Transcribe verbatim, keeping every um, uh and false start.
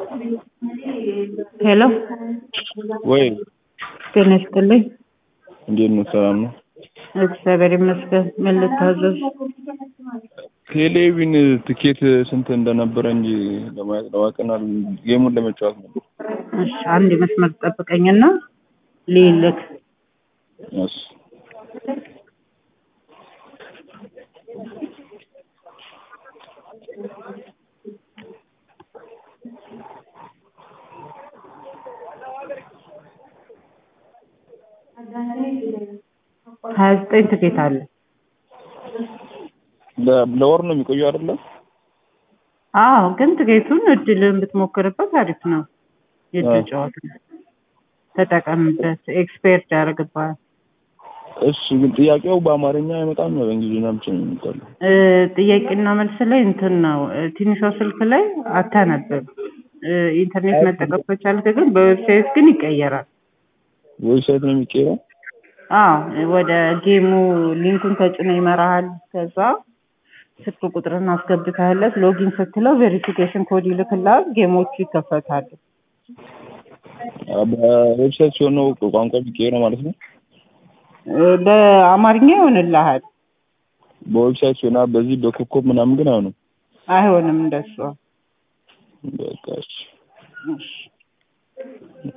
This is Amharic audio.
ሄሎ ወይ ጤና ይስጥልኝ። እንዴት ነው? ሰላም ነው? እግዚአብሔር ይመስገን። ምን ልታዘዝ? ቴሌቪዥን ትኬት ስንት እንደነበረ እንጂ ለማየት ለዋቀና ጌሙን ለመጫወት ነበር። እሺ አንድ መስመር ጠብቀኝና ልይልክ። እሺ ሀያ ዘጠኝ ትኬት አለ። ለወር ነው የሚቆየው አይደለ? አዎ ግን ትኬቱን እድልን ብትሞክርበት አሪፍ ነው። የእድል ጨዋታ ተጠቀምበት፣ ኤክስፐርት ያደርግብሃል። እሺ ግን ጥያቄው በአማርኛ አይመጣም ነው በእንግሊዝኛ ብቻ ነው የሚመጣው? ጥያቄና መልስ ላይ እንትን ነው ትንሿ ስልክ ላይ አታነብም። ኢንተርኔት መጠቀም ከቻልክ ግን በዌብሳይት ግን ይቀየራል። ዌብሳይት ነው የሚቀየረው? አዎ ወደ ጌሙ ሊንኩን ተጭኖ ይመራሃል። ከዛ ስልክ ቁጥርን አስገብተህለት ሎጊን ስትለው ቬሪፊኬሽን ኮድ ይልክልሃል። ጌሞቹ ይከፈታሉ። በዌብሳይት ሲሆን ነው ቋንቋ የሚቀየረው ማለት ነው? በአማርኛ ይሆንልሃል። በዌብሳይት ሲሆን በዚህ በኮከብ ምናምን ግን አይሆንም? አይሆንም እንደሱ። በቃ እሺ። እሺ